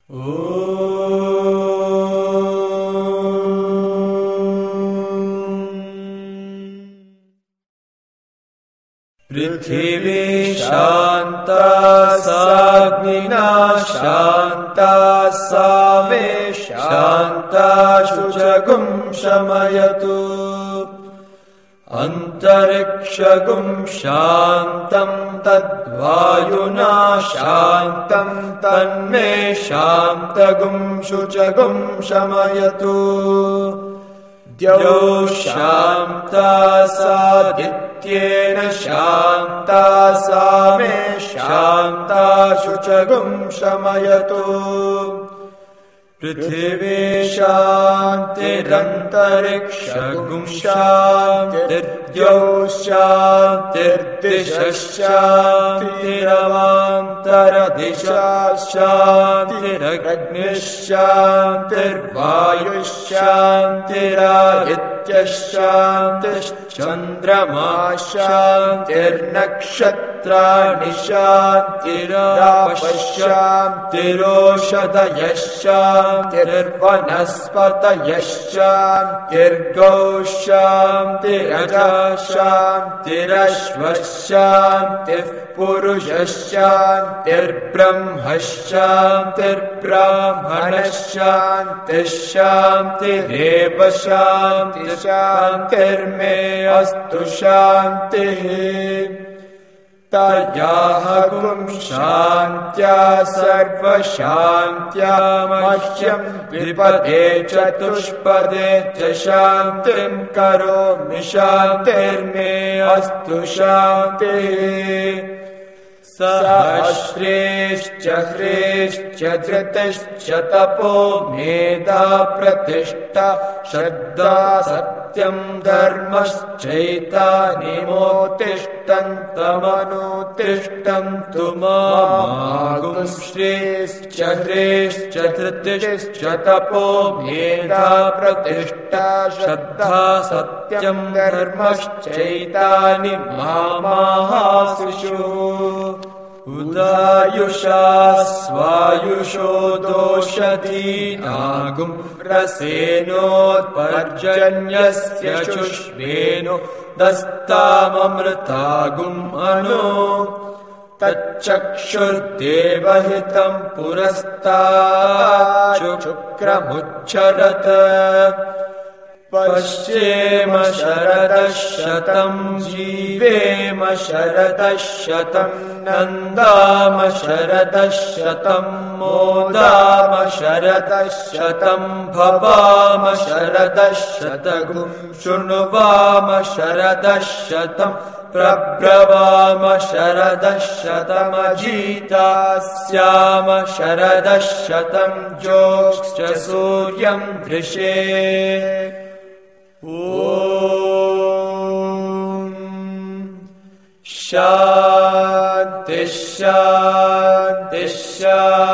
पृथिवी शान्ता साग्निना शान्ता सामे शान्ता शुचगुं शमयतु अन्तरिक्षगुं शान्तं तद्वायुना शान्तं तन्मे शान्तगुं शुचगुं शमयतु द्यौ शान्ता सादित्येन शान्ता सामे शान्ता शुचगुं शमयतु पृथिवी शान्तिरन्तरिक्षगुं शान्तिर्द्यौ शान्तिर्दिशः शान्तिरवान्तरदिशाः शान्तिरग्निः शान्तिर्वायुः शान्तिरादित्यः शान्तिश्चन्द्रमाः शान्तिर्नक्षत्राणि शान्तिरापः शान्तिरोषधयः शान्तिर्वनस्पतयः शान्तिर्गौः शान्तिरजः शान्तिरश्वः शान्तिः पुरुषः शान्तिर्ब्रह्म शान्तिर्ब्राह्मणः शान्तिः शान्तिरेव शान्तिः शान्तिर्मे अस्तु शान्तिः तयाहगुं शान्त्या सर्वशान्त्या मह्यं विपदे चतुष्पदे च शान्तिं करोमि शान्तिर्मे अस्तु शान्तिः सहस्रेश्च ह्रेश्च धृतिश्च तपो मेधा प्रतिष्ठा श्रद्धा सत्यं धर्मश्चैतानिमोत्तिष्ठन्तमनुतिष्ठन्तु मामागुं श्रेश्च ह्रेश्च धृतिश्च तपो मेधा प्रतिष्ठा श्रद्धा सत्यं धर्मश्चैतानि मामाहासुषु उदायुषा स्वायुषो दोषधीनागुं रसेनोत्पर्जन्यस्य शुष्मेनो दस्ताममृतागुम् अनु तच्चक्षुर्देवहितं पुरस्ताच्चुक्रमुच्छरत पश्येम शरदः शतं जीवेम शरदः शतं नन्दाम शरदः शतं मोदाम शरदः शतं भवाम शरदः शतगुं शृण्वाम शरदः शतं प्रब्रवाम शरदः शतमजीता स्याम शरदः शतं ज्योत्श्च सूर्यं दृशे ॐ शान्तिः शान्तिः शान्तिः